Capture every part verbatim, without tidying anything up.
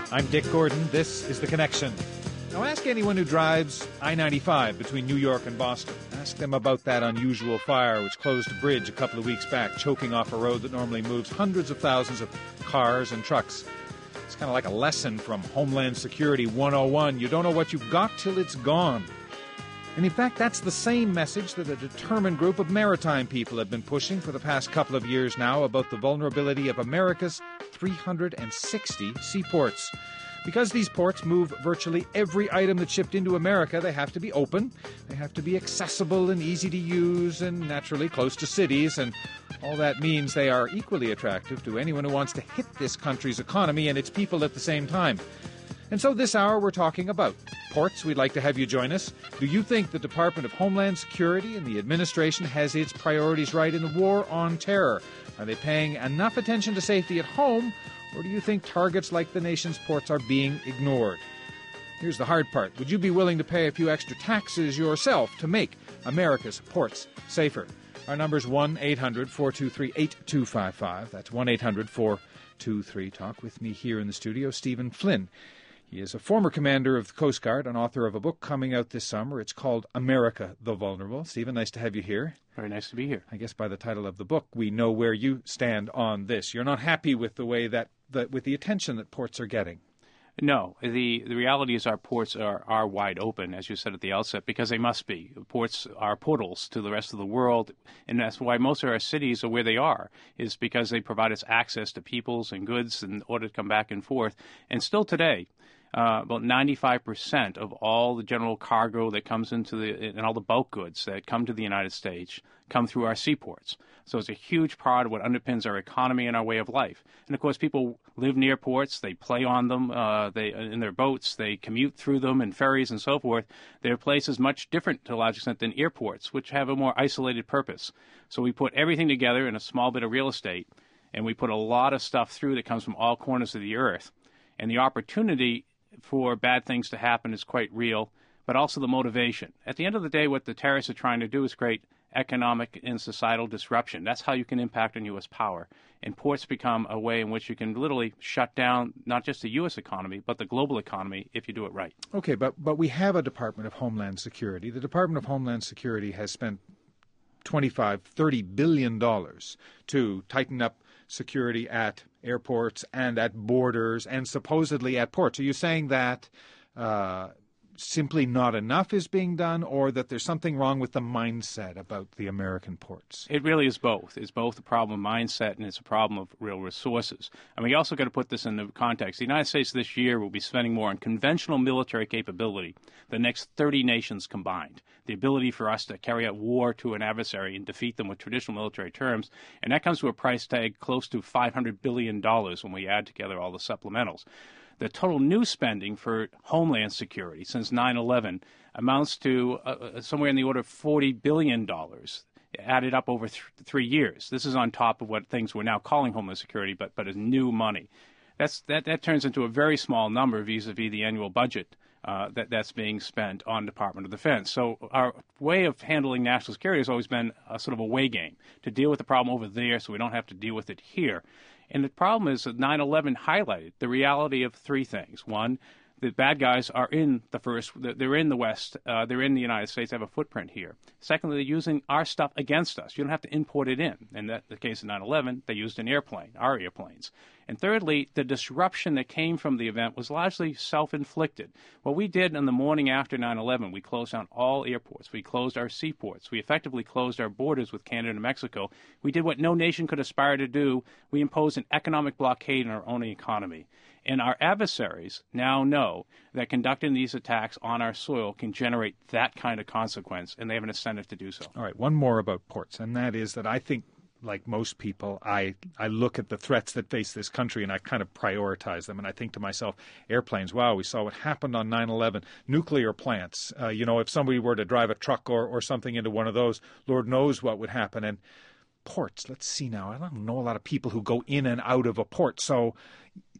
I'm Dick Gordon. This is The Connection. Now ask anyone who drives I ninety-five between New York and Boston. Ask them about that unusual fire which closed a bridge a couple of weeks back, choking off a road that normally moves hundreds of thousands of cars and trucks. It's kind of like a lesson from Homeland Security one oh one. You don't know what you've got till it's gone. And in fact, that's the same message that a determined group of maritime people have been pushing for the past couple of years now about the vulnerability of America's three hundred sixty seaports. Because these ports move virtually every item that's shipped into America, they have to be open, they have to be accessible and easy to use, and naturally close to cities, and all that means they are equally attractive to anyone who wants to hit this country's economy and its people at the same time. And so this hour we're talking about ports. We'd like to have you join us. Do you think the Department of Homeland Security and the administration has its priorities right in the war on terror? Are they paying enough attention to safety at home, or do you think targets like the nation's ports are being ignored? Here's the hard part. Would you be willing to pay a few extra taxes yourself to make America's ports safer? Our number's one eight hundred four two three eight two five five. That's one eight hundred four two three talk. With me here in the studio, Stephen Flynn. He is a former commander of the Coast Guard and author of a book coming out this summer. It's called America the Vulnerable. Stephen, nice to have you here. Very nice to be here. I guess by the title of the book, we know where you stand on this. You're not happy with the way that, that with the attention that ports are getting. No. The the reality is our ports are, are wide open, as you said at the outset, because they must be. Ports are portals to the rest of the world, and that's why most of our cities are where they are, is because they provide us access to peoples and goods in order to come back and forth. And still today, Uh, about ninety-five percent of all the general cargo that comes into the, and all the bulk goods that come to the United States come through our seaports. So it's a huge part of what underpins our economy and our way of life. And of course, people live near ports, they play on them, uh, they in their boats, they commute through them in ferries and so forth. They're places much different to a large extent than airports, which have a more isolated purpose. So we put everything together in a small bit of real estate, and we put a lot of stuff through that comes from all corners of the earth. And the opportunity for bad things to happen is quite real, but also the motivation. At the end of the day, what the terrorists are trying to do is create economic and societal disruption. That's how you can impact on U S power. And ports become a way in which you can literally shut down not just the U S economy, but the global economy if you do it right. Okay, but, but we have a Department of Homeland Security. The Department of Homeland Security has spent twenty-five, thirty billion dollars to tighten up security at airports and at borders and supposedly at ports. Are you saying that uh, simply not enough is being done, or that there's something wrong with the mindset about the American ports? It really is both. It's both a problem of mindset and it's a problem of real resources. And we also got to put this in the context. The United States this year will be spending more on conventional military capability than the next thirty nations combined. The ability for us to carry out war to an adversary and defeat them with traditional military terms. And that comes to a price tag close to five hundred billion dollars when we add together all the supplementals. The total new spending for Homeland Security since nine eleven amounts to uh, somewhere in the order of forty billion dollars, added up over th- three years. This is on top of what things we're now calling Homeland Security, but but as new money. That's that, that turns into a very small number vis-a-vis the annual budget uh, that, that's being spent on Department of Defense. So our way of handling national security has always been a sort of a way game, to deal with the problem over there so we don't have to deal with it here. And the problem is that nine eleven highlighted the reality of three things. One, the bad guys are in the first, they're in the West, uh, they're in the United States, they have a footprint here. Secondly, they're using our stuff against us. You don't have to import it in. In that, the case of nine eleven, they used an airplane, our airplanes. And thirdly, the disruption that came from the event was largely self-inflicted. What we did on the morning after nine eleven, we closed down all airports. We closed our seaports. We effectively closed our borders with Canada and Mexico. We did what no nation could aspire to do. We imposed an economic blockade on our own economy. And our adversaries now know that conducting these attacks on our soil can generate that kind of consequence, and they have an incentive to do so. All right, one more about ports, and that is that I think, like most people, I, I look at the threats that face this country and I kind of prioritize them. And I think to myself, airplanes, wow, we saw what happened on nine eleven. Nuclear plants, uh, you know, if somebody were to drive a truck or, or something into one of those, Lord knows what would happen. And ports, let's see now, I don't know a lot of people who go in and out of a port. So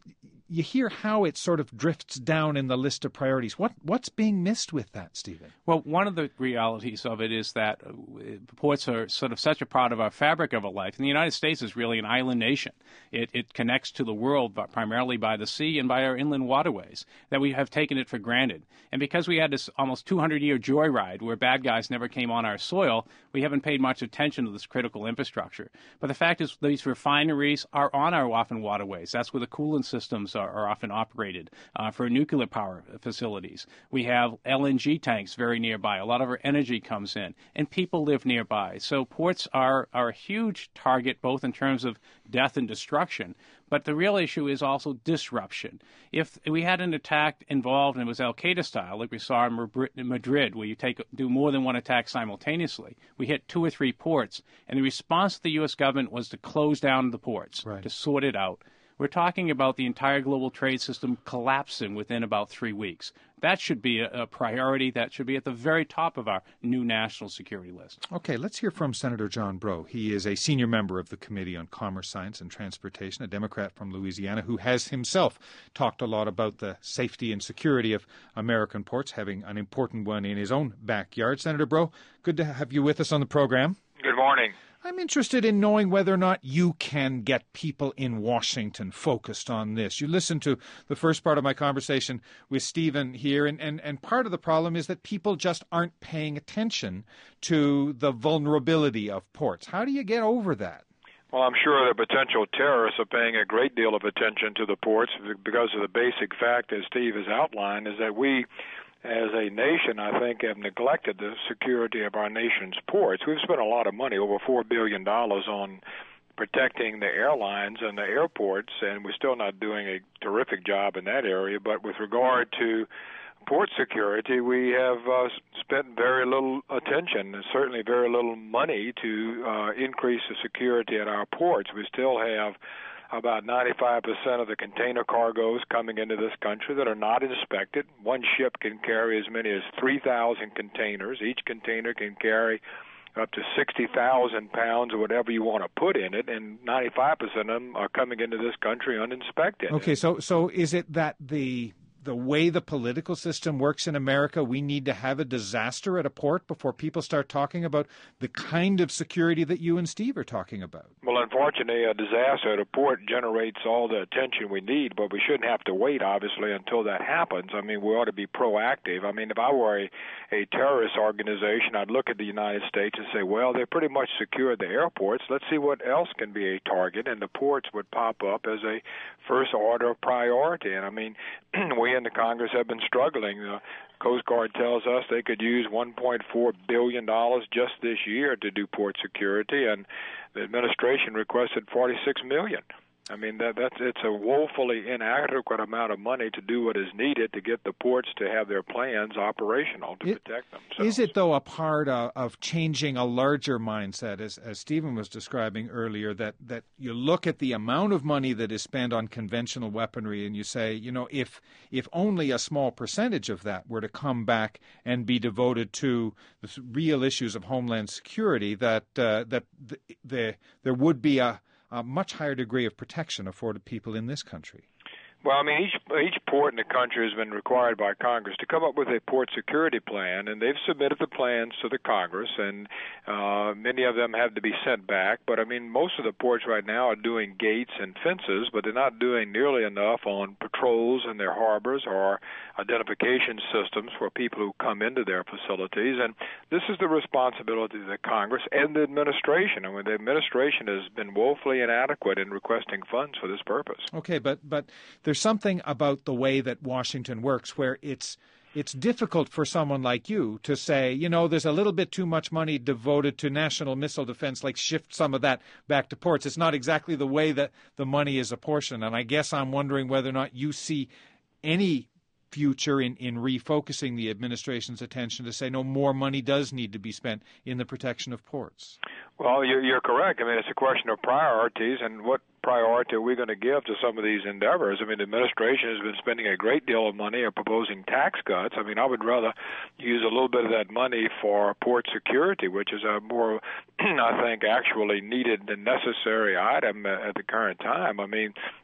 you hear how it sort of drifts down in the list of priorities. What What's being missed with that, Stephen? Well, one of the realities of it is that uh, ports are sort of such a part of our fabric of our life. And the United States is really an island nation. It, it connects to the world but primarily by the sea and by our inland waterways, that we have taken it for granted. And because we had this almost two hundred year joyride where bad guys never came on our soil, we haven't paid much attention to this critical infrastructure. But the fact is these refineries are on our often waterways. That's where the coolant systems are, are often operated uh, for nuclear power facilities. We have L N G tanks very nearby. A lot of our energy comes in, and people live nearby. So ports are, are a huge target, both in terms of death and destruction. But the real issue is also disruption. If we had an attack involved and it was Al-Qaeda style, like we saw in Madrid, where you take do more than one attack simultaneously, we hit two or three ports, and the response of the U S government was to close down the ports, right, to sort it out. We're talking about the entire global trade system collapsing within about three weeks. That should be a, a priority. That should be at the very top of our new national security list. Okay, let's hear from Senator John Breaux. He is a senior member of the Committee on Commerce, Science and Transportation, a Democrat from Louisiana who has himself talked a lot about the safety and security of American ports, having an important one in his own backyard. Senator Breaux, good to have you with us on the program. Good morning. I'm interested in knowing whether or not you can get people in Washington focused on this. You listened to the first part of my conversation with Stephen here, and, and, and part of the problem is that people just aren't paying attention to the vulnerability of ports. How do you get over that? Well, I'm sure the potential terrorists are paying a great deal of attention to the ports because of the basic fact, as Steve has outlined, is that we as a nation, I think, have neglected the security of our nation's ports. We've spent a lot of money, over four billion dollars, on protecting the airlines and the airports, and we're still not doing a terrific job in that area. But with regard to port security, we have uh, spent very little attention and certainly very little money to uh, increase the security at our ports. We still have about ninety-five percent of the container cargoes coming into this country that are not inspected. One ship can carry as many as three thousand containers. Each container can carry up to sixty thousand pounds or whatever you want to put in it, and ninety-five percent of them are coming into this country uninspected. Okay, so so is it that the the way the political system works in America, we need to have a disaster at a port before people start talking about the kind of security that you and Steve are talking about? Well, unfortunately, a disaster at a port generates all the attention we need, but we shouldn't have to wait, obviously, until that happens. I mean, we ought to be proactive. I mean, if I were a, a terrorist organization, I'd look at the United States and say, well, they pretty much secured the airports. Let's see what else can be a target, and the ports would pop up as a first-order priority. And, I mean, we in the Congress have been struggling. The Coast Guard tells us they could use one point four billion dollars just this year to do port security, and the administration requested forty-six million dollars. I mean, that that's it's a woefully inadequate amount of money to do what is needed to get the ports to have their plans operational to it, protect themselves. Is it, though, a part of, of changing a larger mindset, as, as Stephen was describing earlier, that, that you look at the amount of money that is spent on conventional weaponry and you say, you know, if if only a small percentage of that were to come back and be devoted to the real issues of homeland security, that uh, that the, the, there would be a a much higher degree of protection afforded people in this country? Well, I mean, each each port in the country has been required by Congress to come up with a port security plan, and they've submitted the plans to the Congress, and uh, many of them have to be sent back. But, I mean, most of the ports right now are doing gates and fences, but they're not doing nearly enough on patrols in their harbors or identification systems for people who come into their facilities. And this is the responsibility of the Congress and the administration. I mean, the administration has been woefully inadequate in requesting funds for this purpose. Okay, but but there's something about the way that Washington works where it's it's difficult for someone like you to say, you know, there's a little bit too much money devoted to national missile defense, like shift some of that back to ports. It's not exactly the way that the money is apportioned. And I guess I'm wondering whether or not you see any future in, in refocusing the administration's attention to say, no, more money does need to be spent in the protection of ports. Well, you're, you're correct. I mean, it's a question of priorities, and what priority are we going to give to some of these endeavors? I mean, the administration has been spending a great deal of money on proposing tax cuts. I mean, I would rather use a little bit of that money for port security, which is a more, I think, actually needed and necessary item at the current time. I mean,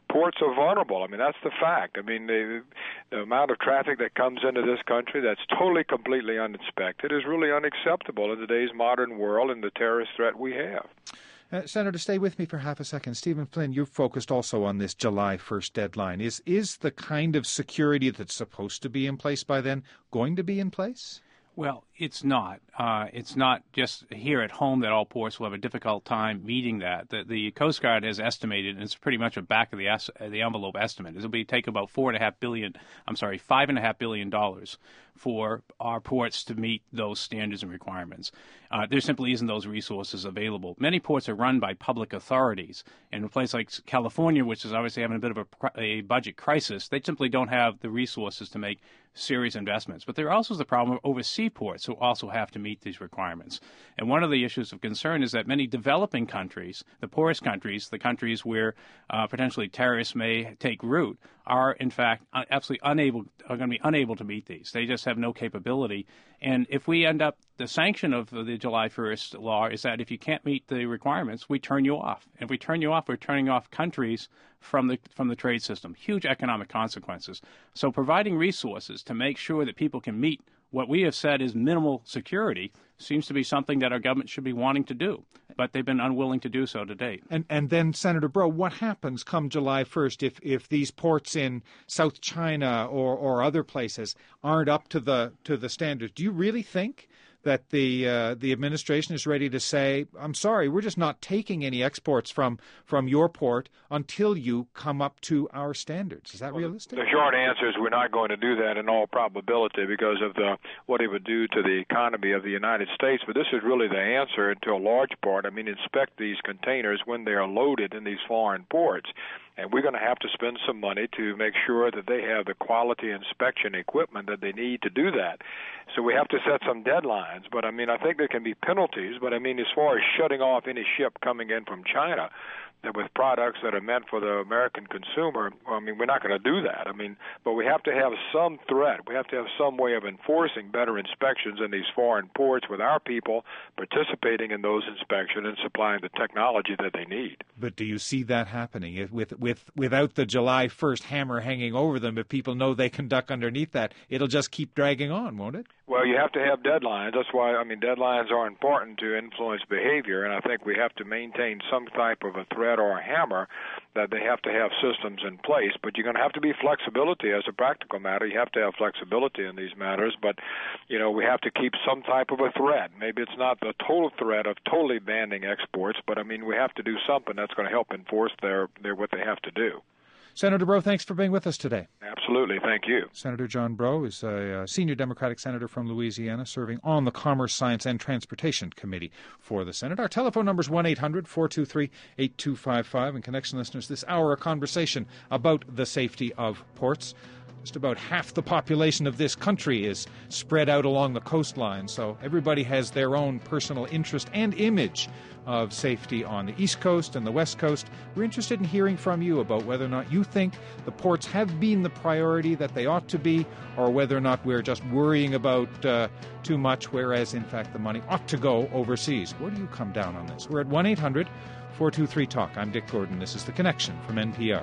ports are vulnerable. I mean, that's the fact. I mean, the, the amount of traffic that comes into this country that's totally, completely uninspected is really unacceptable in today's modern world and the terrorist threat we have. Uh, Senator, stay with me for half a second. Stephen Flynn, you're focused also on this July first deadline. Is is the kind of security that's supposed to be in place by then going to be in place? Well, it's not. Uh, it's not just here at home that all ports will have a difficult time meeting that. The, the Coast Guard has estimated, and it's pretty much a back of the es- the envelope estimate. It'll be take about four and a half billion. I'm sorry, five and a half billion dollars for our ports to meet those standards and requirements. Uh, there simply isn't those resources available. Many ports are run by public authorities. In a place like California, which is obviously having a bit of a, a budget crisis, they simply don't have the resources to make serious investments. But there also is the problem of overseas ports who also have to meet these requirements. And one of the issues of concern is that many developing countries, the poorest countries, the countries where uh, potentially terrorists may take root, are in fact absolutely unable, are going to be unable to meet these. They just have no capability. And if we end up, the sanction of the July first law is that if you can't meet the requirements, we turn you off. And if we turn you off, we're turning off countries from the from the trade system. Huge economic consequences. So providing resources to make sure that people can meet what we have said is minimal security seems to be something that our government should be wanting to do, but they've been unwilling to do so to date. And and then, Senator Breaux, what happens come July first if, if these ports in South China or, or other places aren't up to the to the standards? Do you really think that the uh, the administration is ready to say, I'm sorry, we're just not taking any exports from, from your port until you come up to our standards? Is that well, realistic? The short answer is we're not going to do that in all probability because of the what it would do to the economy of the United States. But this is really the answer to a large part. I mean, inspect these containers when they are loaded in these foreign ports. And we're going to have to spend some money to make sure that they have the quality inspection equipment that they need to do that. So we have to set some deadlines. But, I mean, I think there can be penalties. But, I mean, as far as shutting off any ship coming in from China that with products that are meant for the American consumer, well, I mean, we're not going to do that. I mean, but we have to have some threat. We have to have some way of enforcing better inspections in these foreign ports with our people participating in those inspections and supplying the technology that they need. But do you see that happening? If, with, with, without the July first hammer hanging over them, if people know they can duck underneath that, it'll just keep dragging on, won't it? Well, you have to have deadlines. That's why, I mean, deadlines are important to influence behavior, and I think we have to maintain some type of a threat or a hammer that they have to have systems in place. But you're going to have to be flexibility as a practical matter. You have to have flexibility in these matters, but, you know, we have to keep some type of a threat. Maybe it's not the total threat of totally banning exports, but, I mean, we have to do something that's going to help enforce their, their what they have to do. Senator Breaux, thanks for being with us today. Absolutely. Thank you. Senator John Breaux is a, a senior Democratic senator from Louisiana serving on the Commerce, Science, and Transportation Committee for the Senate. Our telephone number is one eight hundred four two three eight two five five. And Connection listeners, this hour a conversation about the safety of ports. Just about half the population of this country is spread out along the coastline, so everybody has their own personal interest and image of safety on the East Coast and the West Coast. We're interested in hearing from you about whether or not you think the ports have been the priority that they ought to be, or whether or not we're just worrying about uh, too much, whereas, in fact, the money ought to go overseas. Where do you come down on this? We're at one eight hundred four two three talk. I'm Dick Gordon. This is The Connection from N P R.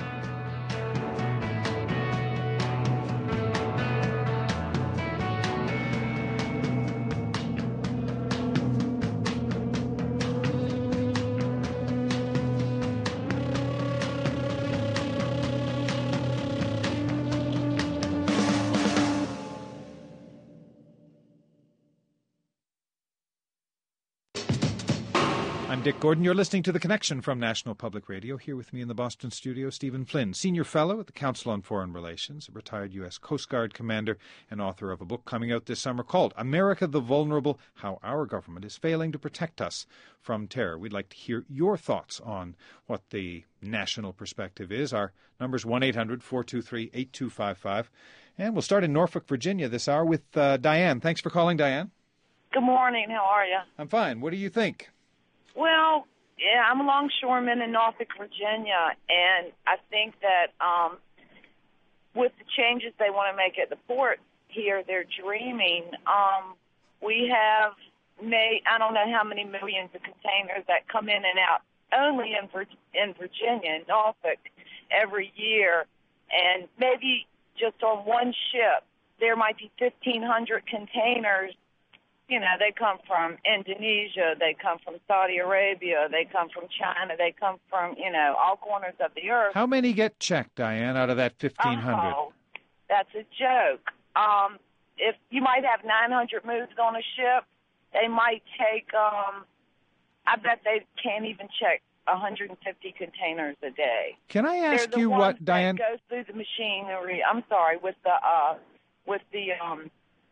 I'm Dick Gordon. You're listening to The Connection from National Public Radio. Here with me in the Boston studio, Stephen Flynn, Senior Fellow at the Council on Foreign Relations, a retired U S Coast Guard commander, and author of a book coming out this summer called America the Vulnerable, How Our Government is Failing to Protect Us from Terror. We'd like to hear your thoughts on what the national perspective is. Our number is one eight hundred four two three eight two five five. And we'll start in Norfolk, Virginia this hour with uh, Diane. Thanks for calling, Diane. Good morning. How are you? I'm fine. What do you think? Well, yeah, I'm a longshoreman in Norfolk, Virginia, and I think that um, with the changes they want to make at the port here, they're dreaming. Um, we have made, I don't know how many millions of containers that come in and out only in, in Virginia, in Norfolk, every year, and maybe just on one ship, there might be fifteen hundred containers. You know, they come from Indonesia, they come from Saudi Arabia, they come from China, they come from, you know, all corners of the earth. How many get checked, Diane, out of that fifteen hundred? Oh, that's a joke. Um, if you might have nine hundred moves on a ship, they might take, um, I bet they can't even check one hundred fifty containers a day. Can I ask They're the you ones what, Diane? that goes through the machinery. I'm sorry, with the uh, with the um,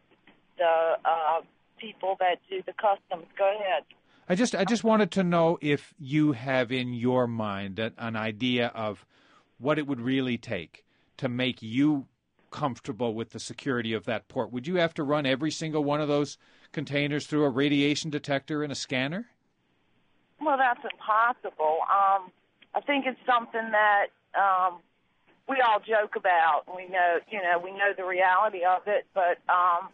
the uh, people that do the customs. Go ahead. I just I just wanted to know if you have in your mind a, an idea of what it would really take to make you comfortable with the security of that port. Would you have to run every single one of those containers through a radiation detector and a scanner? Well, that's impossible. Um, I think it's something that um, we all joke about. We know, you know, we know the reality of it, but um,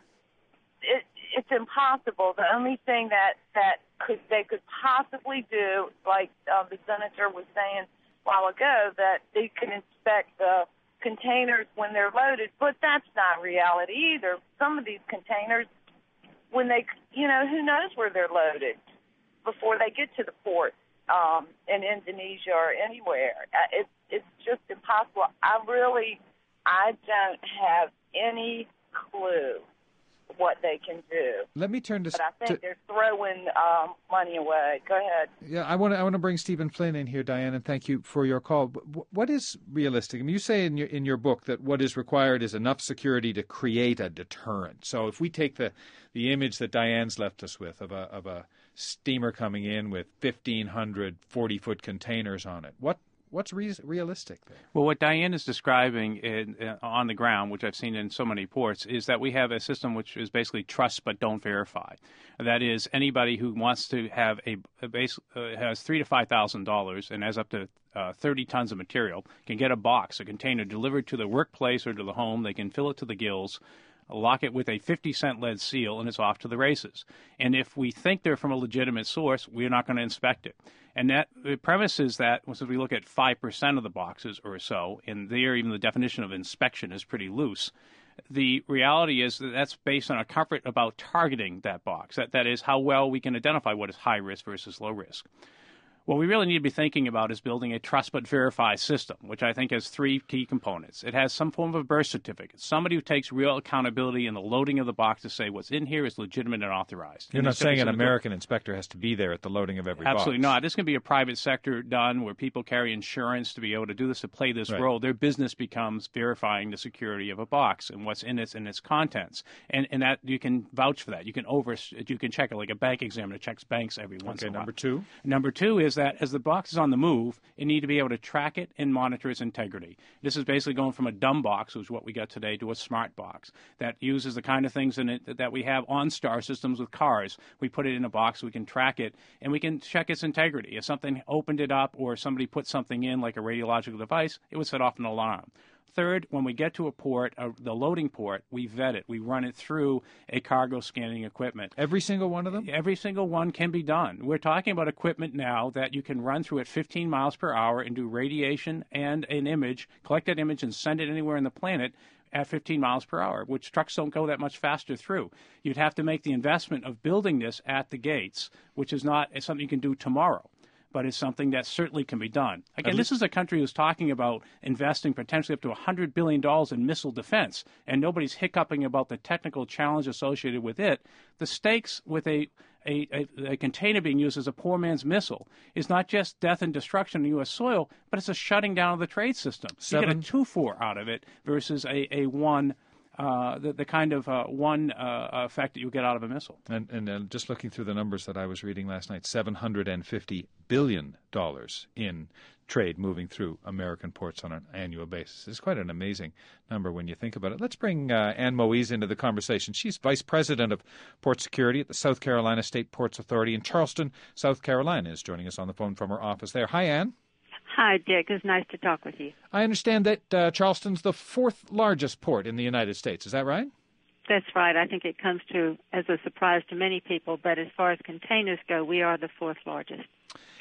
it, it's impossible. The only thing that that could they could possibly do, like uh, the senator was saying a while ago, that they can inspect the containers when they're loaded, but that's not reality either. Some of these containers, when they, you know, who knows where they're loaded before they get to the port um, in Indonesia or anywhere. It's it's just impossible. I really, I don't have any clue what they can do. Let me turn to. But I think to, they're throwing um, money away. Go ahead. Yeah, I want to. I want to bring Stephen Flynn in here, Diane, and thank you for your call. What is realistic? I mean, you say in your in your book that what is required is enough security to create a deterrent. So if we take the the image that Diane's left us with of a of a steamer coming in with fifteen hundred forty-foot containers on it, what what's re- realistic there? Well, what Diane is describing in, uh, on the ground, which I've seen in so many ports, is that we have a system which is basically trust but don't verify. That is, anybody who wants to have a, a base uh, has three to five thousand dollars and has up to uh, thirty tons of material can get a box, a container delivered to the workplace or to the home. They can fill it to the gills, lock it with a fifty cent lead seal, and it's off to the races. And if we think they're from a legitimate source, we're not going to inspect it. And that the premise is that, once we look at five percent of the boxes or so, and there even the definition of inspection is pretty loose, the reality is that that's based on a comfort about targeting that box. That, that is how well we can identify what is high risk versus low risk. What we really need to be thinking about is building a trust but verify system, which I think has three key components. It has some form of a birth certificate, somebody who takes real accountability in the loading of the box to say what's in here is legitimate and authorized. You're and not saying an American go- inspector has to be there at the loading of every Absolutely box. not. This can be a private sector done where people carry insurance to be able to do this, to play this Right. role. Their business becomes verifying the security of a box and what's in it and its contents. And and that you can vouch for that. You can over you can check it like a bank examiner checks banks every once Okay, in a while. number two. Number two is that as the box is on the move, you need to be able to track it and monitor its integrity. This is basically going from a dumb box, which is what we got today, to a smart box that uses the kind of things in it that we have on star systems with cars. We put it in a box, we can track it, and we can check its integrity. If something opened it up or somebody put something in, like a radiological device, it would set off an alarm. Third, when we get to a port, uh, the loading port, we vet it. We run it through a cargo scanning equipment. Every single one of them? Every single one can be done. We're talking about equipment now that you can run through at fifteen miles per hour and do radiation and an image, collect that image and send it anywhere on the planet at fifteen miles per hour, which trucks don't go that much faster through. You'd have to make the investment of building this at the gates, which is not it's something you can do tomorrow, but it's something that certainly can be done. Again, this is a country who's talking about investing potentially up to one hundred billion dollars in missile defense, and nobody's hiccuping about the technical challenge associated with it. The stakes with a, a, a, a container being used as a poor man's missile is not just death and destruction in U S soil, but it's a shutting down of the trade system. Seven. You get a two-four out of it versus a, a one Uh, the, the kind of uh, one uh, effect that you get out of a missile. And, and uh, just looking through the numbers that I was reading last night, seven hundred fifty billion dollars in trade moving through American ports on an annual basis. It's quite an amazing number when you think about it. Let's bring uh, Ann Moise into the conversation. She's Vice President of Port Security at the South Carolina State Ports Authority in Charleston, South Carolina, is joining us on the phone from her office there. Hi, Ann. Hi, Dick. It's nice to talk with you. I understand that uh, Charleston's the fourth largest port in the United States. Is that right? That's right. I think it comes to as a surprise to many people, but as far as containers go, we are the fourth largest.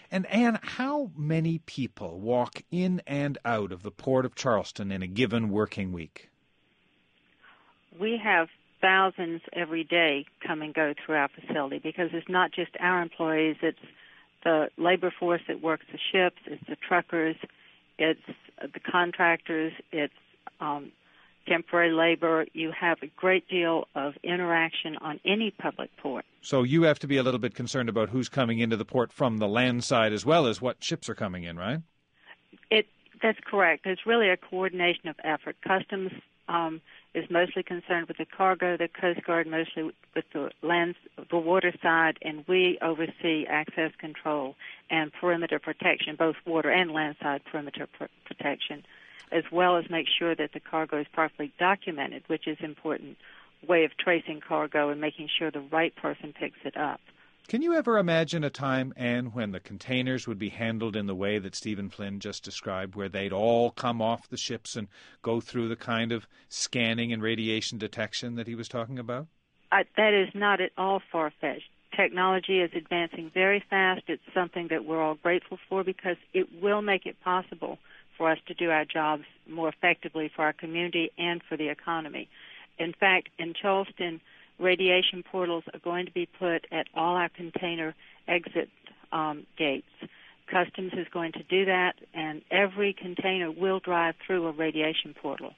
And Anne, how many people walk in and out of the Port of Charleston in a given working week? We have thousands every day come and go through our facility because it's not just our employees, it's the labor force that works the ships, it's the truckers, it's the contractors, it's um, temporary labor. You have a great deal of interaction on any public port. So you have to be a little bit concerned about who's coming into the port from the land side as well as what ships are coming in, right? It That's correct. It's really a coordination of effort. Customs um, is mostly concerned with the cargo, the Coast Guard mostly with the land, the water side, and we oversee access control and perimeter protection, both water and land side perimeter pr- protection, as well as make sure that the cargo is properly documented, which is an important way of tracing cargo and making sure the right person picks it up. Can you ever imagine a time, Anne, when the containers would be handled in the way that Stephen Flynn just described, where they'd all come off the ships and go through the kind of scanning and radiation detection that he was talking about? I, that is not at all far-fetched. Technology is advancing very fast. It's something that we're all grateful for because it will make it possible for us to do our jobs more effectively for our community and for the economy. In fact, in Charleston, radiation portals are going to be put at all our container exit um, gates. Customs is going to do that, and every container will drive through a radiation portal.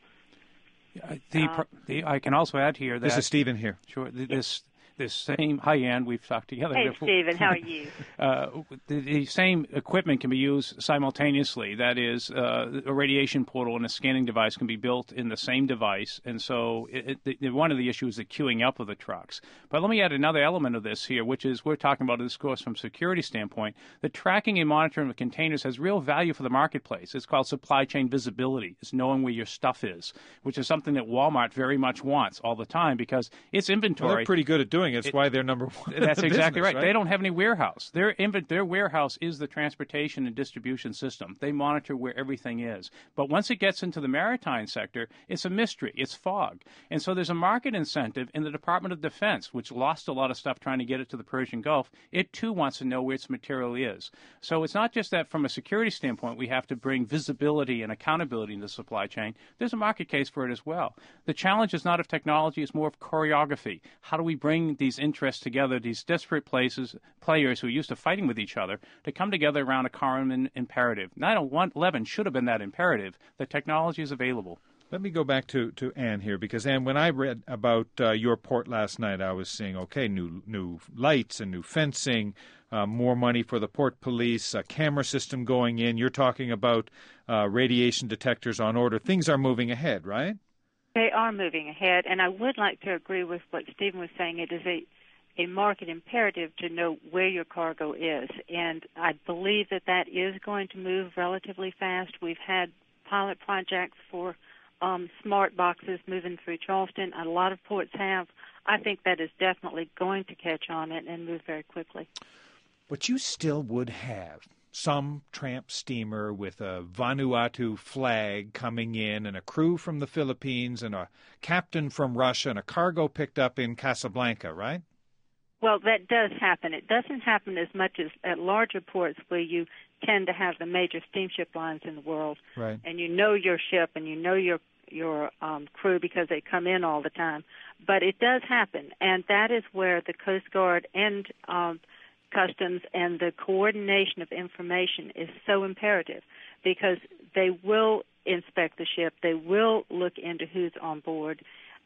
Uh, the, uh, the, I can also add here that... This is Stephen here. Sure. This... This same, hi Ann, we've talked together hey, before. Hey Stephen, how are you? uh, the, the same equipment can be used simultaneously. That is, uh, a radiation portal and a scanning device can be built in the same device, and so it, it, one of the issues is the queuing up of the trucks. But let me add another element of this here, which is we're talking about this course from a security standpoint. The tracking and monitoring of containers has real value for the marketplace. It's called supply chain visibility. It's knowing where your stuff is, which is something that Walmart very much wants all the time because its inventory... Well, they're pretty good at doing it. It's it, why they're number one. That's in the exactly business, right. right. They don't have any warehouse. Their inv- their warehouse is the transportation and distribution system. They monitor where everything is. But once it gets into the maritime sector, it's a mystery. It's fog. And so there's a market incentive in the Department of Defense, which lost a lot of stuff trying to get it to the Persian Gulf. It, too, wants to know where its material is. So it's not just that from a security standpoint we have to bring visibility and accountability in the supply chain. There's a market case for it as well. The challenge is not of technology. It's more of choreography. How do we bring these interests together, these disparate places, players who are used to fighting with each other, to come together around a common imperative? nine eleven should have been that imperative. The technology is available. Let me go back to, to Anne here, because, Anne, when I read about uh, your port last night, I was seeing, okay, new new lights and new fencing, uh, more money for the port police, a camera system going in. You're talking about uh, radiation detectors on order. Things are moving ahead, right? They are moving ahead, and I would like to agree with what Stephen was saying. It is a a market imperative to know where your cargo is, and I believe that that is going to move relatively fast. We've had pilot projects for um, smart boxes moving through Charleston. A lot of ports have. I think that is definitely going to catch on it and move very quickly. But you still would have some tramp steamer with a Vanuatu flag coming in and a crew from the Philippines and a captain from Russia and a cargo picked up in Casablanca, right? Well, that does happen. It doesn't happen as much as at larger ports where you tend to have the major steamship lines in the world. Right. And you know your ship and you know your your um, crew because they come in all the time. But it does happen, and that is where the Coast Guard and um, Customs and the coordination of information is so imperative because they will inspect the ship. They will look into who's on board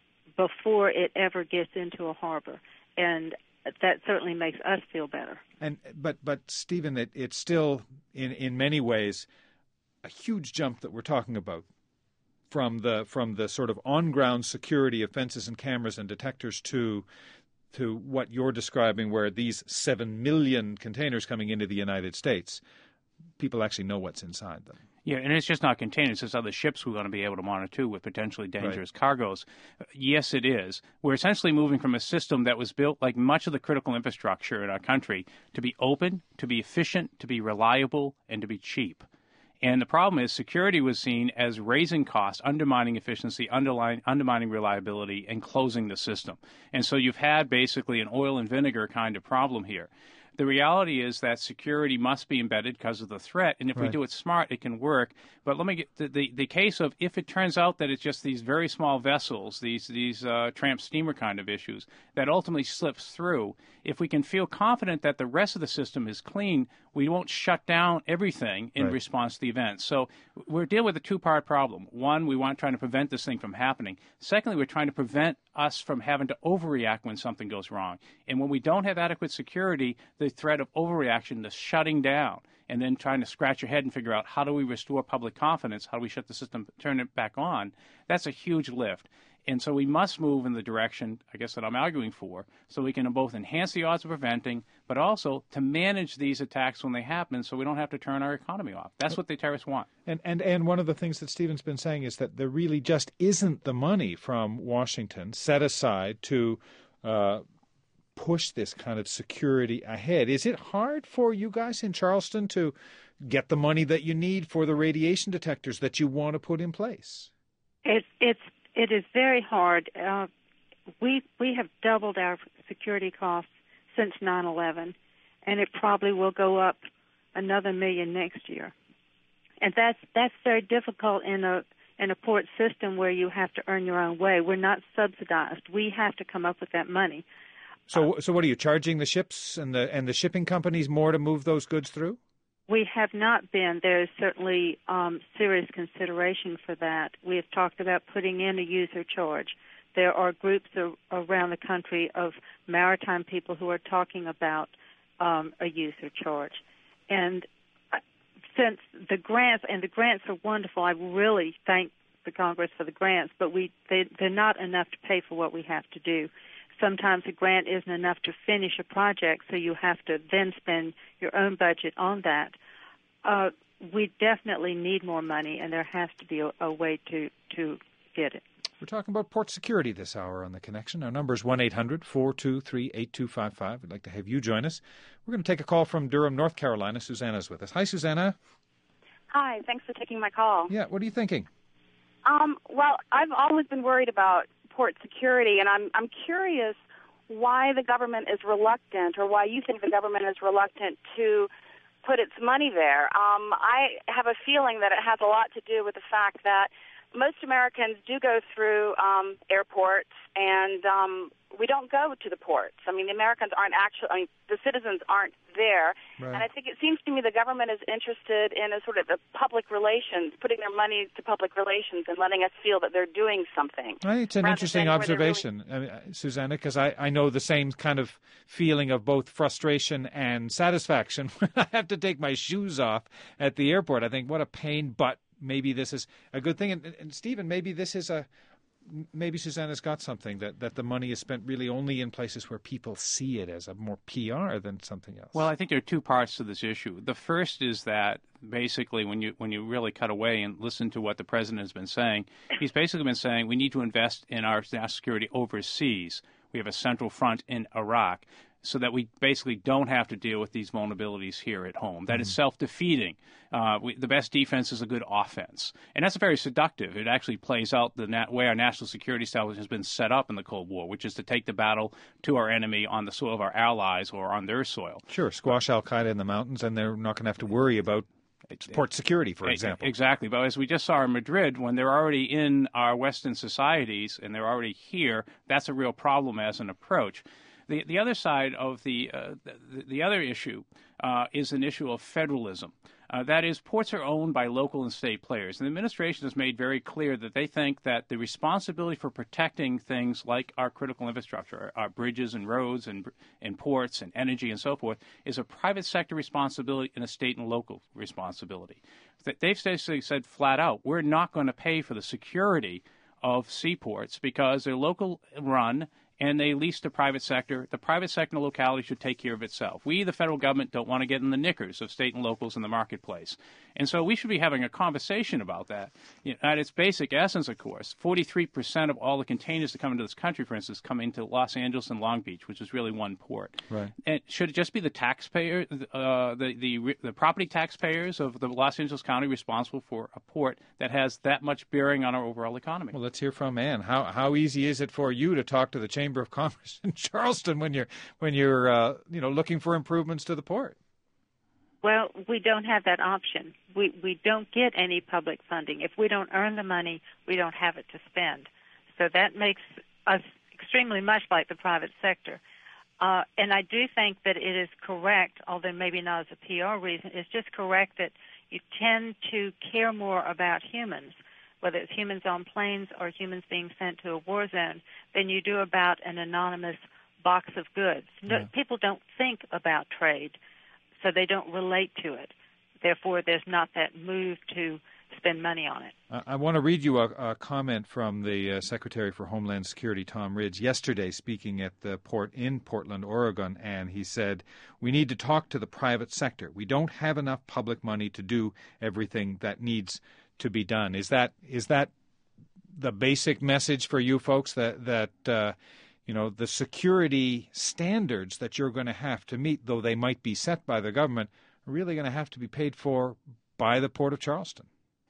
before it ever gets into a harbor. And that certainly makes us feel better. And but but Stephen, it, it's still in, in many ways a huge jump that we're talking about from the from the sort of on ground security of fences and cameras and detectors to to what you're describing, where these seven million containers coming into the United States, people actually know what's inside them. Yeah, and it's just not containers. It's other ships we're going to be able to monitor, too, with potentially dangerous right. cargoes. Yes, it is. We're essentially moving from a system that was built, like much of the critical infrastructure in our country, to be open, to be efficient, to be reliable, and to be cheap. And the problem is security was seen as raising costs, undermining efficiency, undermining reliability, and closing the system. And so you've had basically an oil and vinegar kind of problem here. The reality is that security must be embedded because of the threat, and if Right. we do it smart, it can work. But let me get the, the, the case of if it turns out that it's just these very small vessels, these, these uh, tramp steamer kind of issues, that ultimately slips through, if we can feel confident that the rest of the system is clean, we won't shut down everything in Right. response to the event. So we're dealing with a two-part problem. One, we want trying to prevent this thing from happening. Secondly, we're trying to prevent us from having to overreact when something goes wrong. And when we don't have adequate security, the threat of overreaction, the shutting down, and then trying to scratch your head and figure out how do we restore public confidence, how do we shut the system, turn it back on, that's a huge lift. And so we must move in the direction, I guess, that I'm arguing for, so we can both enhance the odds of preventing, but also to manage these attacks when they happen so we don't have to turn our economy off. That's what the terrorists want. And, and and one of the things that Stephen's been saying is that there really just isn't the money from Washington set aside to uh, push this kind of security ahead. Is it hard for you guys in Charleston to get the money that you need for the radiation detectors that you want to put in place? It's it's it is very hard. Uh, we we have doubled our security costs since nine eleven, and it probably will go up another million next year. And that's that's very difficult in a in a port system where you have to earn your own way. We're not subsidized. We have to come up with that money. So so what are you charging the ships and the and the shipping companies more to move those goods through? We have not been. There is certainly um, serious consideration for that. We have talked about putting in a user charge. There are groups of, around the country of maritime people who are talking about um, a user charge. And since the grants, and the grants are wonderful, I really thank the Congress for the grants, but we they, they're not enough to pay for what we have to do. Sometimes a grant isn't enough to finish a project, so you have to then spend your own budget on that. Uh, we definitely need more money, and there has to be a, a way to, to get it. We're talking about port security this hour on The Connection. Our number is one eight hundred four two three eight two five five. We'd like to have you join us. We're going to take a call from Durham, North Carolina. Susanna's with us. Hi, Susanna. Hi, thanks for taking my call. Yeah, what are you thinking? Um, well, I've always been worried about port security, and I'm I'm curious why the government is reluctant, or why you think the government is reluctant to put its money there. Um, I have a feeling that it has a lot to do with the fact that most Americans do go through um, airports, and um, we don't go to the ports. I mean, the Americans aren't actually, I mean, the citizens aren't there. Right. And I think it seems to me the government is interested in a sort of the public relations, putting their money to public relations and letting us feel that they're doing something. I think it's an rather interesting than where they're observation, really- I mean, Susanna, because I, I know the same kind of feeling of both frustration and satisfaction when I have to take my shoes off at the airport. I think, what a pain, but maybe this is a good thing. And, and Stephen, maybe this is a, maybe Susanna's got something, that, that the money is spent really only in places where people see it as a more P R than something else. Well, I think there are two parts to this issue. The first is that basically when you when you really cut away and listen to what the president has been saying, he's basically been saying we need to invest in our national security overseas. We have a central front in Iraq, so that we basically don't have to deal with these vulnerabilities here at home. That mm-hmm. is self-defeating. Uh, we, the best defense is a good offense. And that's very seductive. It actually plays out the nat- way our national security establishment has been set up in the Cold War, which is to take the battle to our enemy on the soil of our allies or on their soil. Sure, squash al-Qaeda in the mountains, and they're not going to have to worry about port security, for example. Exactly. But as we just saw in Madrid, when they're already in our Western societies and they're already here, that's a real problem as an approach. The the other side of the uh, the, the other issue uh, is an issue of federalism. Uh, that is, ports are owned by local and state players. And the administration has made very clear that they think that the responsibility for protecting things like our critical infrastructure, our bridges and roads and, and ports and energy and so forth, is a private sector responsibility and a state and local responsibility. They've basically said flat out, we're not going to pay for the security of seaports because they're local run and they lease to private sector. The private sector locality should take care of itself. We, the federal government, don't want to get in the knickers of state and locals in the marketplace. And so we should be having a conversation about that. You know, at its basic essence, of course, forty-three percent of all the containers that come into this country, for instance, come into Los Angeles and Long Beach, which is really one port. Right. And should it just be the taxpayer, uh, the, the, the property taxpayers of the Los Angeles County responsible for a port that has that much bearing on our overall economy? Well, let's hear from Ann. How, how easy is it for you to talk to the Chamber Chamber of Commerce in Charleston when you're when you're uh, you know looking for improvements to the port? Well, we don't have that option. We we don't get any public funding. If we don't earn the money, we don't have it to spend. So that makes us extremely much like the private sector. Uh, and I do think that it is correct, although maybe not as a P R reason, it's just correct that you tend to care more about humans, whether it's humans on planes or humans being sent to a war zone, than you do about an anonymous box of goods. No, yeah. People don't think about trade, so they don't relate to it. Therefore, there's not that move to spend money on it. I, I want to read you a, a comment from the uh, Secretary for Homeland Security, Tom Ridge, yesterday speaking at the port in Portland, Oregon, and he said, "We need to talk to the private sector. We don't have enough public money to do everything that needs to be done." Is that is that the basic message for you folks, that that uh, you know the security standards that you're going to have to meet, though they might be set by the government, are really going to have to be paid for by the Port of Charleston?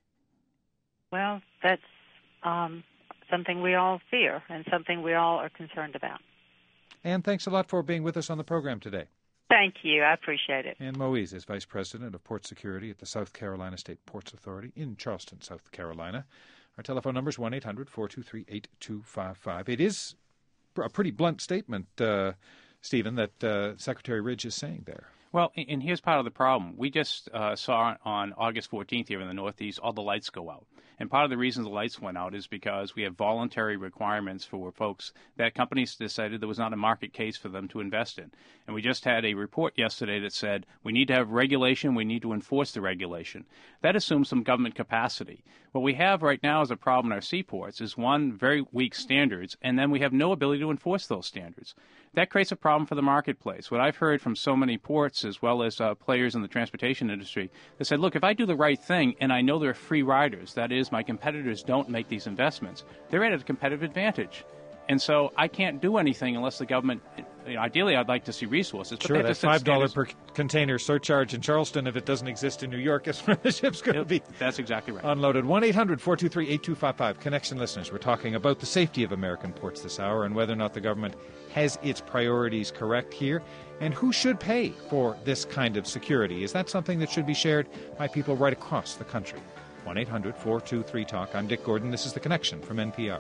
Well, that's um, something we all fear and something we all are concerned about. Ann, thanks a lot for being with us on the program today. Thank you. I appreciate it. Ann Moise is Vice President of Port Security at the South Carolina State Ports Authority in Charleston, South Carolina. Our telephone number is one eight hundred four two three eight two five five. It is a pretty blunt statement, uh, Stephen, that uh, Secretary Ridge is saying there. Well, and here's part of the problem. We just uh, saw on August fourteenth here in the Northeast all the lights go out. And part of the reason the lights went out is because we have voluntary requirements for folks that companies decided there was not a market case for them to invest in. And we just had a report yesterday that said we need to have regulation, we need to enforce the regulation. That assumes some government capacity. What we have right now as a problem in our seaports is, one, very weak standards, and then we have no ability to enforce those standards. That creates a problem for the marketplace. What I've heard from so many ports as well as uh, players in the transportation industry, they said, look, if I do the right thing and I know there are free riders, that is, my competitors don't make these investments, they're at a competitive advantage. And so I can't do anything unless the government, you know, ideally I'd like to see resources. But sure, that five dollars per standards. container surcharge in Charleston, if it doesn't exist in New York, is where the ship's going to Yep, be That's exactly right. unloaded. one eight hundred four two three eight two five five. Connection listeners, we're talking about the safety of American ports this hour and whether or not the government has its priorities correct here, and who should pay for this kind of security. Is that something that should be shared by people right across the country? one eight hundred four two three talk. I'm Dick Gordon. This is The Connection from N P R.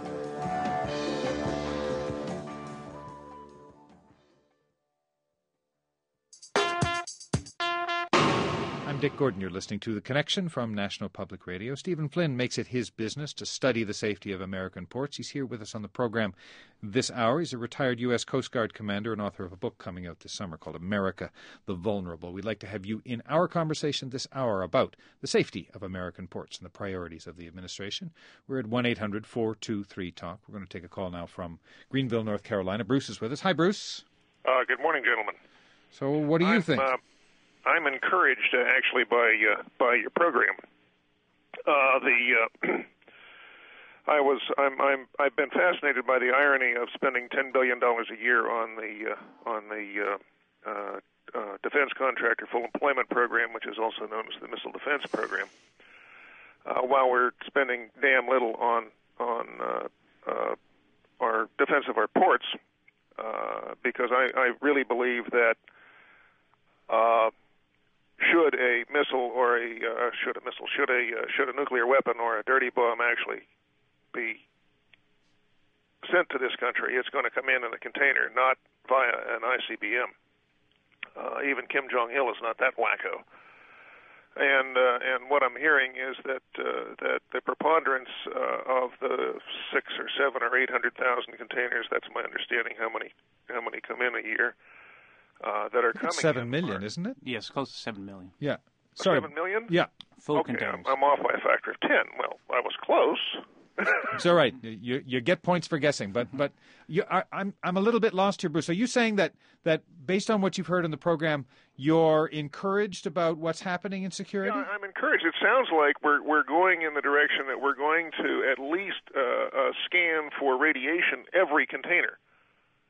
I'm Dick Gordon. You're listening to The Connection from National Public Radio. Stephen Flynn makes it his business to study the safety of American ports. He's here with us on the program this hour. He's a retired U S Coast Guard commander and author of a book coming out this summer called America the Vulnerable. We'd like to have you in our conversation this hour about the safety of American ports and the priorities of the administration. We're at one eight hundred four two three talk. We're going to take a call now from Greenville, North Carolina. Bruce is with us. Hi, Bruce. Uh, good morning, gentlemen. So what do you I'm, think? Uh, I'm encouraged, uh, actually, by uh, by your program. Uh, the uh, I was I'm I'm I've been fascinated by the irony of spending ten billion dollars a year on the uh, on the uh, uh, uh, Defense Contractor Full Employment Program, which is also known as the Missile Defense Program, uh, while we're spending damn little on on uh, uh, our defense of our ports, uh, because I, I really believe that. Uh, Should a missile or a uh, should a missile should a uh, should a nuclear weapon or a dirty bomb actually be sent to this country, it's going to come in in a container, not via an I C B M. Uh, even Kim Jong-il is not that wacko. And uh, and what I'm hearing is that uh, that the preponderance uh, of the six or seven or eight hundred thousand containers, that's my understanding, how many how many come in a year. Uh, that are coming Seven in million, are, isn't it? Yes, close to seven million. Yeah. Sorry. Seven million? Yeah. Full okay, containers. I'm, I'm off by a factor of ten. Well, I was close. It's all right. You you get points for guessing, but but you, I, I'm I'm a little bit lost here, Bruce. Are you saying that that based on what you've heard in the program, you're encouraged about what's happening in security? Yeah, I'm encouraged. It sounds like we're we're going in the direction that we're going to at least uh, uh, scan for radiation every container.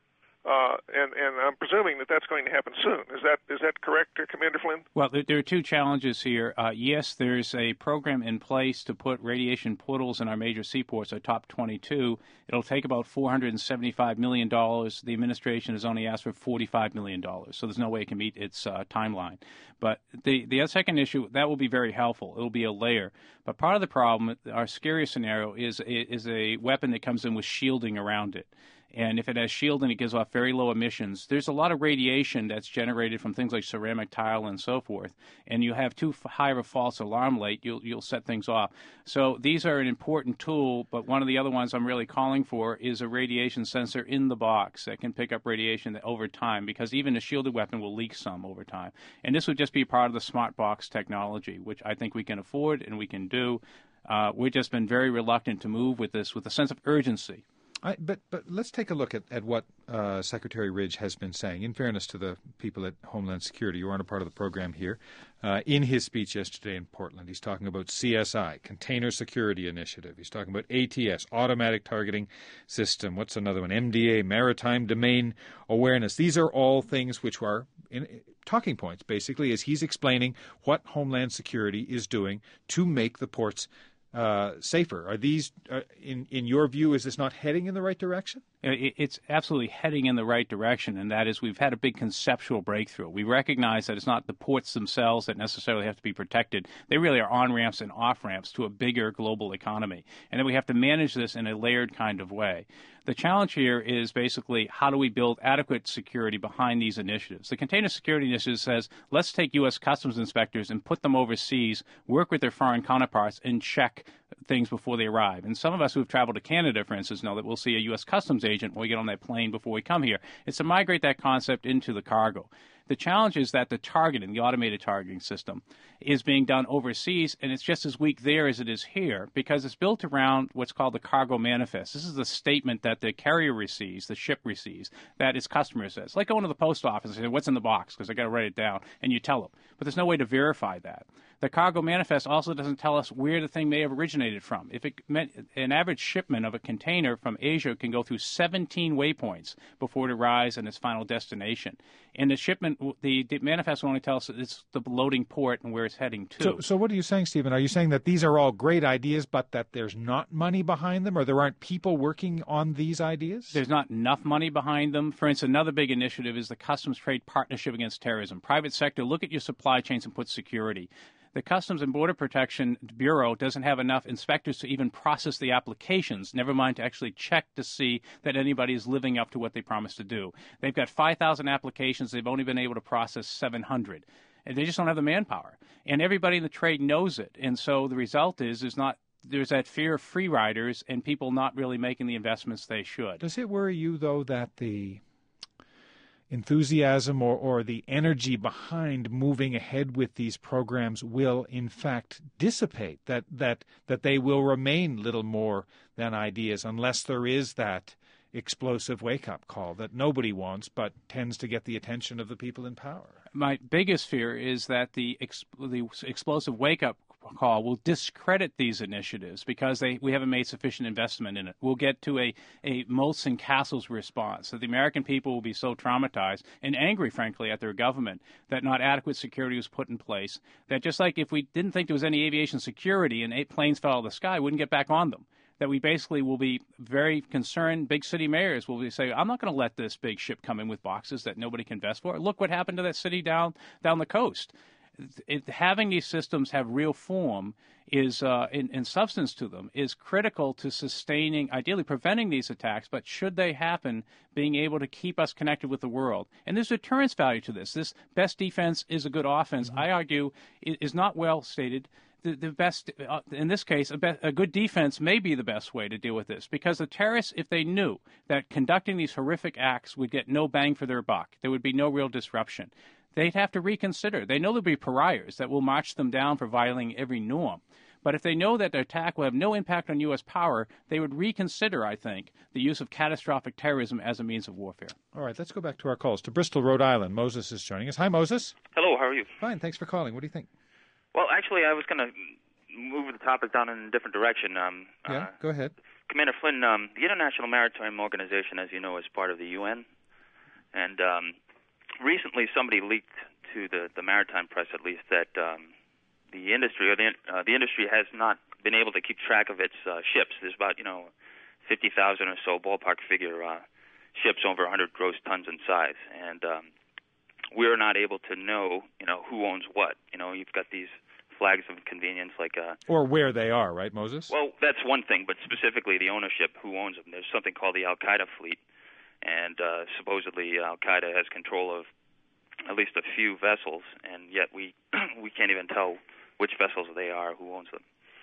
Uh, and, and I'm presuming that that's going to happen soon. Is that is that correct, uh, Commander Flynn? Well, there, there are two challenges here. Uh, yes, there's a program in place to put radiation portals in our major seaports, our top twenty-two. It'll take about four hundred seventy-five million dollars. The administration has only asked for forty-five million dollars, so there's no way it can meet its uh, timeline. But the, the second issue, that will be very helpful. It'll be a layer. But part of the problem, our scariest scenario, is, is a weapon that comes in with shielding around it. And if it has shielding, it gives off very low emissions. There's a lot of radiation that's generated from things like ceramic tile and so forth. And you have too high of a false alarm rate, you'll, you'll set things off. So these are an important tool, but one of the other ones I'm really calling for is a radiation sensor in the box that can pick up radiation over time, because even a shielded weapon will leak some over time. And this would just be part of the smart box technology, which I think we can afford and we can do. Uh, we've just been very reluctant to move with this with a sense of urgency. I, but but let's take a look at, at what uh, Secretary Ridge has been saying. In fairness to the people at Homeland Security, you aren't a part of the program here. Uh, in his speech yesterday in Portland, he's talking about C S I, Container Security Initiative. He's talking about A T S, Automatic Targeting System. What's another one? M D A, Maritime Domain Awareness. These are all things which are in, talking points, basically, as he's explaining what Homeland Security is doing to make the ports Uh, safer. Are these, uh, in in your view, is this not heading in the right direction? It's absolutely heading in the right direction, and that is we've had a big conceptual breakthrough. We recognize that it's not the ports themselves that necessarily have to be protected. They really are on-ramps and off-ramps to a bigger global economy, and then we have to manage this in a layered kind of way. The challenge here is basically how do we build adequate security behind these initiatives. The Container Security Initiative says, let's take U S customs inspectors and put them overseas, work with their foreign counterparts, and check things before they arrive. And some of us who have traveled to Canada, for instance, know that we'll see a U S customs agent when we get on that plane before we come here. It's to migrate that concept into the cargo. The challenge is that the targeting, the automated targeting system, is being done overseas, and it's just as weak there as it is here because it's built around what's called the cargo manifest. This is the statement that the carrier receives, the ship receives, that its customer says. Like going to the post office and say, what's in the box? Because I got to write it down, and you tell them. But there's no way to verify that. The cargo manifest also doesn't tell us where the thing may have originated from. If it meant an average shipment of a container from Asia can go through seventeen waypoints before it arrives at its final destination. And the shipment, the, the manifest will only tell us it's the loading port and where it's heading to. So, so what are you saying, Stephen? Are you saying that these are all great ideas, but that there's not money behind them, or there aren't people working on these ideas? There's not enough money behind them. For instance, another big initiative is the Customs Trade Partnership Against Terrorism. Private sector, look at your supply chains and put security. The Customs and Border Protection Bureau doesn't have enough inspectors to even process the applications, never mind to actually check to see that anybody is living up to what they promised to do. They've got five thousand applications. They've only been able to process seven hundred. And they just don't have the manpower. And everybody in the trade knows it. And so the result is, is not there's that fear of free riders and people not really making the investments they should. Does it worry you, though, that the enthusiasm or, or the energy behind moving ahead with these programs will in fact dissipate, that that that they will remain little more than ideas unless there is that explosive wake-up call that nobody wants but tends to get the attention of the people in power? My biggest fear is that the, ex- the explosive wake-up call will discredit these initiatives because they we haven't made sufficient investment in it. We'll get to a, a moats and castles response. So the American people will be so traumatized and angry, frankly, at their government that not adequate security was put in place, that just like if we didn't think there was any aviation security and eight planes fell out of the sky, we wouldn't get back on them. That we basically will be very concerned, big city mayors will be say, I'm not going to let this big ship come in with boxes that nobody can invest for. Look what happened to that city down down the coast. It, having these systems have real form is, uh, in, in substance to them, is critical to sustaining, ideally preventing these attacks, but should they happen, being able to keep us connected with the world. And there's deterrence value to this. This best defense is a good offense, mm-hmm. I argue, is not well stated. The, the best, uh, in this case, a, be- a good defense may be the best way to deal with this, because the terrorists, if they knew that conducting these horrific acts would get no bang for their buck, there would be no real disruption, they'd have to reconsider. They know there'll be pariahs that will march them down for violating every norm. But if they know that their attack will have no impact on U S power, they would reconsider, I think, the use of catastrophic terrorism as a means of warfare. All right, let's go back to our calls. To Bristol, Rhode Island. Moses is joining us. Hi, Moses. Hello, how are you? Fine, thanks for calling. What do you think? Well, actually, I was going to move the topic down in a different direction. Um, yeah, uh, go ahead. Commander Flynn, um, the International Maritime Organization, as you know, is part of the U N. And um, recently, somebody leaked to the, the maritime press, at least, that um, the industry or the uh, the industry has not been able to keep track of its uh, ships. There's about you know fifty thousand or so ballpark figure uh, ships over one hundred gross tons in size, and um, we're not able to know you know who owns what. You know, you've got these flags of convenience like uh, or where they are, right, Moses? Well, that's one thing, but specifically the ownership, who owns them. There's something called the Al Qaeda fleet, and uh, supposedly Al Qaeda has control of at least a few vessels, and yet we we can't even tell which vessels they are, who owns them.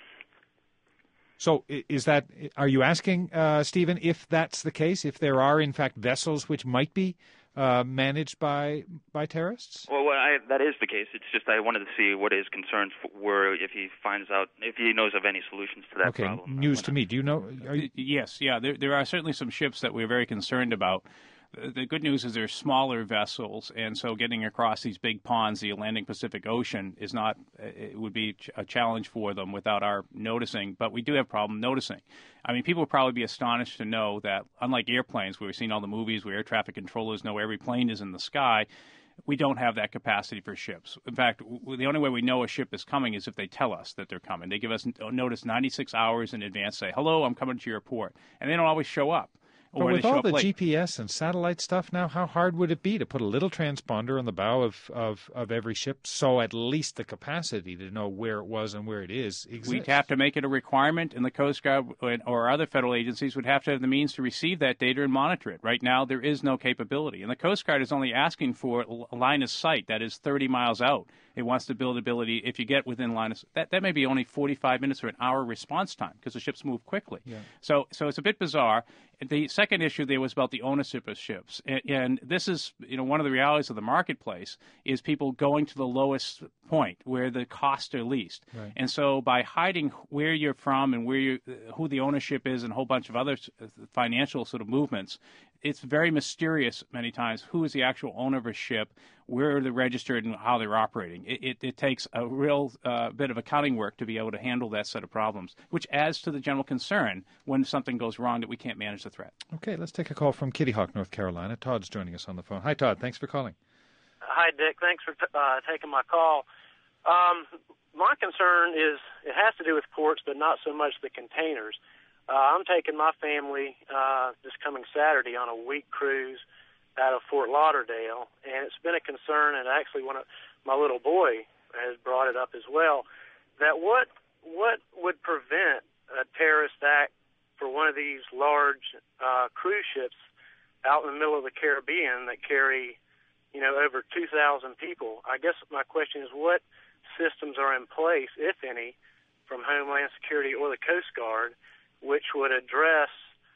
So is that, are you asking, uh, Stephen, if that's the case, if there are, in fact, vessels which might be uh, managed by by terrorists? Well, I, that is the case. It's just I wanted to see what his concerns were, if he finds out, if he knows of any solutions to that okay, problem. Okay, news to me. Do you know? Are you... Yes, yeah. There, there are certainly some ships that we're very concerned about. The good news is they're smaller vessels, and so getting across these big ponds, the Atlantic Pacific Ocean, is not, it would be a challenge for them without our noticing, but we do have a problem noticing. I mean, people would probably be astonished to know that, unlike airplanes, where we've seen all the movies where air traffic controllers know every plane is in the sky, we don't have that capacity for ships. In fact, the only way we know a ship is coming is if they tell us that they're coming. They give us notice ninety-six hours in advance, say, hello, I'm coming to your port, and they don't always show up. But with all the G P S and satellite stuff now, how hard would it be to put a little transponder on the bow of, of, of every ship so at least the capacity to know where it was and where it is exists? We'd have to make it a requirement, and the Coast Guard or other federal agencies would have to have the means to receive that data and monitor it. Right now, there is no capability. And the Coast Guard is only asking for a line of sight that is thirty miles out. It wants to build ability. If you get within line of sight, that, that may be only forty-five minutes or an hour response time because the ships move quickly. Yeah. So, so it's a bit bizarre. The second issue there was about the ownership of ships, and, and this is, you know, one of the realities of the marketplace is people going to the lowest point where the costs are least. Right. And so by hiding where you're from and where you, who the ownership is, and a whole bunch of other financial sort of movements, it's very mysterious many times who is the actual owner of a ship, where they're registered, and how they're operating. It, it, it takes a real uh, bit of accounting work to be able to handle that set of problems, which adds to the general concern when something goes wrong that we can't manage the threat. Okay, let's take a call from Kitty Hawk, North Carolina. Todd's joining us on the phone. Hi, Todd. Thanks for calling. Hi, Dick. Thanks for t- uh, taking my call. Um, my concern is it has to do with ports, but not so much the containers. Uh, I'm taking my family uh, this coming Saturday on a week cruise out of Fort Lauderdale, and it's been a concern, and actually one of my little boy has brought it up as well, that what what would prevent a terrorist act for one of these large uh, cruise ships out in the middle of the Caribbean that carry, you know, over two thousand people? I guess my question is, what systems are in place, if any, from Homeland Security or the Coast Guard, which would address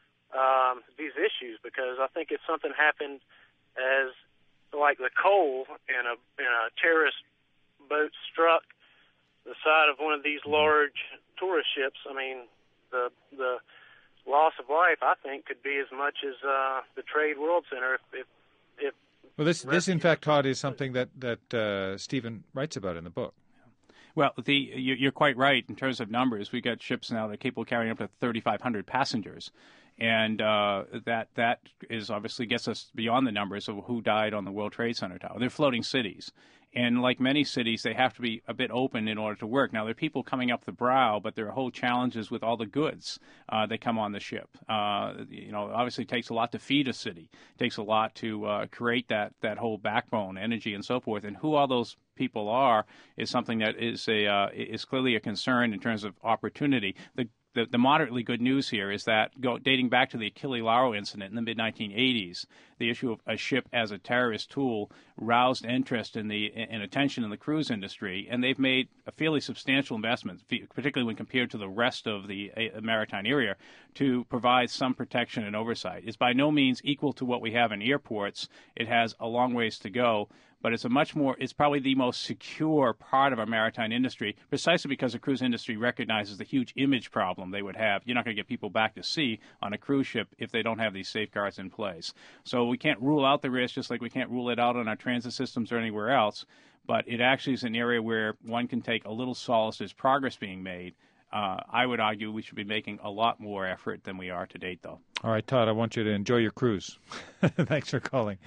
um, these issues? Because I think if something happened as like the coal and a, and a terrorist boat struck the side of one of these large tourist ships, I mean, the the loss of life, I think, could be as much as uh, the Trade World Center. If, if, if well, this, this in fact, Todd, is something that, that uh, Stephen writes about in the book. Well, the, you're quite right in terms of numbers. We got ships now that are capable of carrying up to thirty-five hundred passengers, and uh, that that is obviously gets us beyond the numbers of who died on the World Trade Center tower. They're floating cities, and like many cities, they have to be a bit open in order to work. Now, there are people coming up the brow, but there are whole challenges with all the goods uh, that come on the ship. Uh, you know, obviously, it takes a lot to feed a city. It takes a lot to uh, create that that whole backbone, energy, and so forth. And who all those people are is something that is a uh, is clearly a concern in terms of opportunity. The The, the moderately good news here is that go, dating back to the Achille Lauro incident in the mid nineteen eighties, the issue of a ship as a terrorist tool roused interest in the and attention in the cruise industry, and they've made a fairly substantial investment, particularly when compared to the rest of the uh, maritime area, to provide some protection and oversight. It's by no means equal to what we have in airports. It has a long ways to go. But it's a much more, it's probably the most secure part of our maritime industry, precisely because the cruise industry recognizes the huge image problem they would have. You're not going to get people back to sea on a cruise ship if they don't have these safeguards in place. So we can't rule out the risk, just like we can't rule it out on our transit systems or anywhere else. But it actually is an area where one can take a little solace. There's progress being made. Uh, I would argue we should be making a lot more effort than we are to date, though. All right, Todd, I want you to enjoy your cruise. Thanks for calling.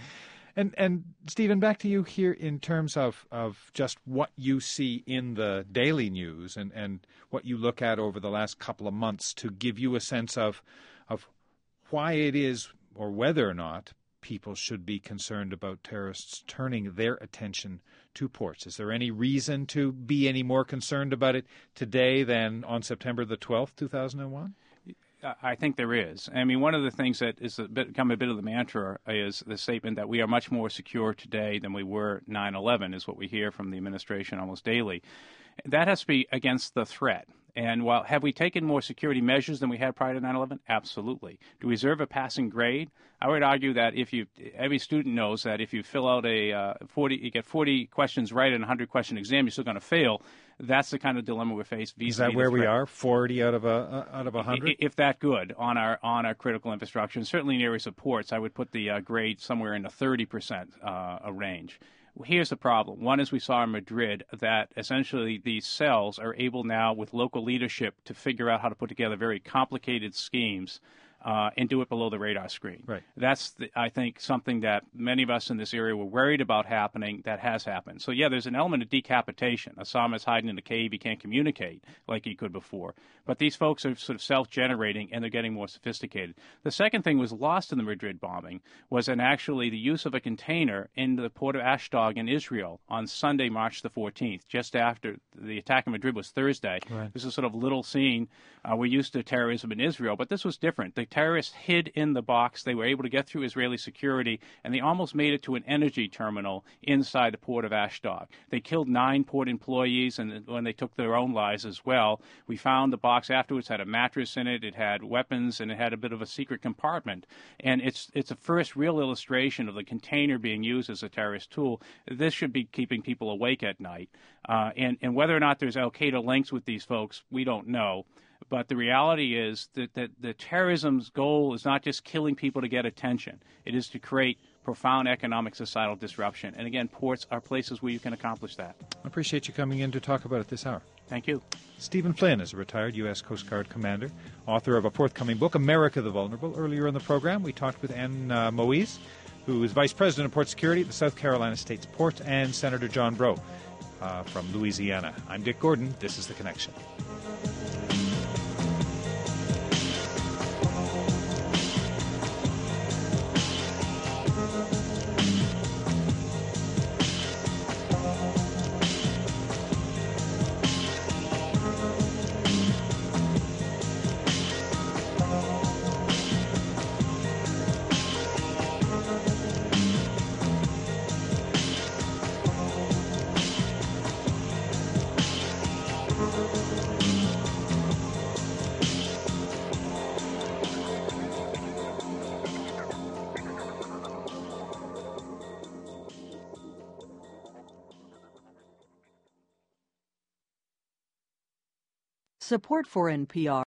And, and Stephen, back to you here in terms of, of just what you see in the daily news and, and what you look at over the last couple of months to give you a sense of of why it is or whether or not people should be concerned about terrorists turning their attention to ports. Is there any reason to be any more concerned about it today than on September the twelfth, two thousand one? I think there is. I mean, one of the things that is a bit, become a bit of the mantra is the statement that we are much more secure today than we were nine eleven, is what we hear from the administration almost daily. That has to be against the threat. And while have we taken more security measures than we had prior to nine eleven? Absolutely. Do we deserve a passing grade? I would argue that if you, every student knows that if you fill out a uh, forty, you get forty questions right in a hundred question exam, you're still going to fail. That's the kind of dilemma we're faced. Is that where we are? Forty out of a uh, out of a hundred? If that good on our on our critical infrastructure, and certainly in areas of ports, I would put the uh, grade somewhere in the thirty percent uh, range. Here's the problem. One is we saw in Madrid that essentially these cells are able now with local leadership to figure out how to put together very complicated schemes uh, and do it below the radar screen. Right. That's, the, I think, something that many of us in this area were worried about happening that has happened. So, yeah, there's an element of decapitation. Osama's hiding in a cave. He can't communicate like he could before. But these folks are sort of self-generating, and they're getting more sophisticated. The second thing was lost in the Madrid bombing was in actually the use of a container in the port of Ashdod in Israel on Sunday, March the fourteenth, just after the attack in Madrid was Thursday. Right. This is sort of little scene. Uh, we're used to terrorism in Israel, but this was different. The terrorists hid in the box. They were able to get through Israeli security, and they almost made it to an energy terminal inside the port of Ashdod. They killed nine port employees, and when they took their own lives as well. We found the box afterwards had a mattress in it, it had weapons, and it had a bit of a secret compartment. And it's it's a first real illustration of the container being used as a terrorist tool. This should be keeping people awake at night. Uh, and, and whether or not there's al-Qaeda links with these folks, we don't know. But the reality is that, that the terrorism's goal is not just killing people to get attention. It is to create profound economic societal disruption. And again, ports are places where you can accomplish that. I appreciate you coming in to talk about it this hour. Thank you. Stephen Flynn is a retired U S Coast Guard commander, author of a forthcoming book, America the Vulnerable. Earlier in the program, we talked with Ann uh, Moise, who is Vice President of Port Security at the South Carolina State's Port, and Senator John Breaux uh, from Louisiana. I'm Dick Gordon. This is The Connection. Support for N P R